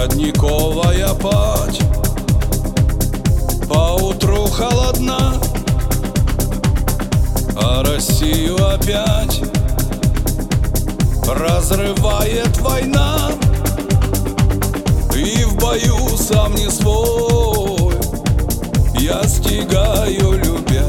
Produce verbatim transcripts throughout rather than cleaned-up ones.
Родниковая падь поутру холодна, а Россию опять разрывает война. И в бою сам не свой я стигаю, любя.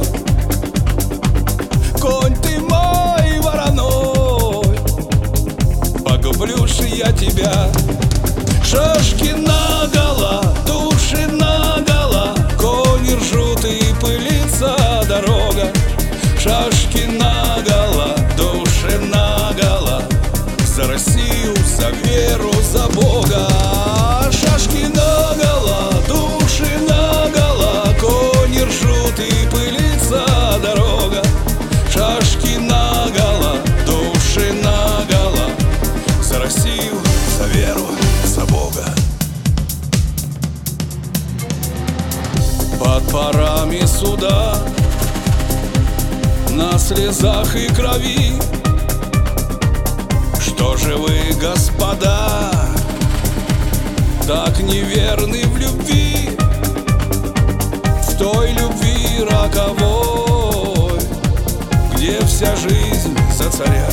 Конь ты мой вороной, погублю ж я тебя. Шашки наголо, души наголо, кони ржут и пылится дорога. Шашки наголо, души наголо, за Россию, за веру, за Бога. Шашки наголо, души наголо, кони ржут и пылится дорога. Шашки наголо, души наголо, за Россию, за веру, за Бога. Под парами суда, на слезах и крови, что же вы, господа, так неверны в любви, в той любви роковой, где вся жизнь за царя?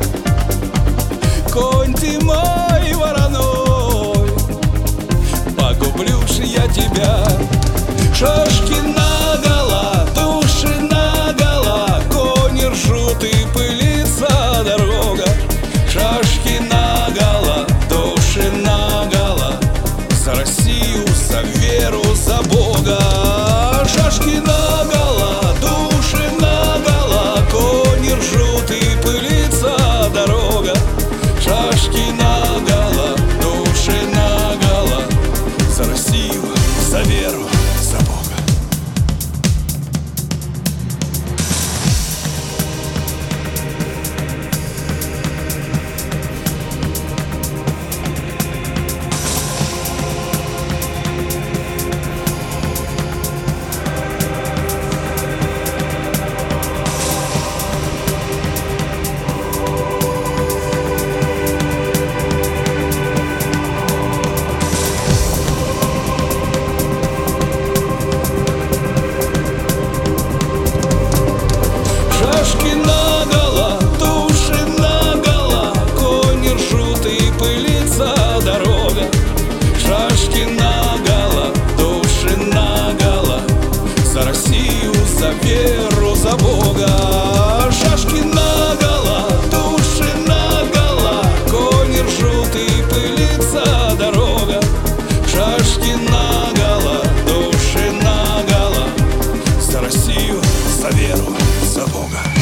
Конь ты мой вороной, погублю ж я тебя. Шашки наголо, души наголо, кони ржут и пылится дорога. Шашки наголо, души наголо, за Россию, за веру, за Бога. Шашки наголо, души наголо, кони ржут и пылится дорога. Шашки наголо, души наголо, за Россию, за веру, за Бога. Шашки наголо, души наголо, кони ржут и пылится дорога. Шашки наголо, души наголо, за Россию, за веру, за Бога. Шашки наголо, души наголо, кони ржут и пылится дорога. Шашки наголо, души наголо, за Россию, за веру, за Бога.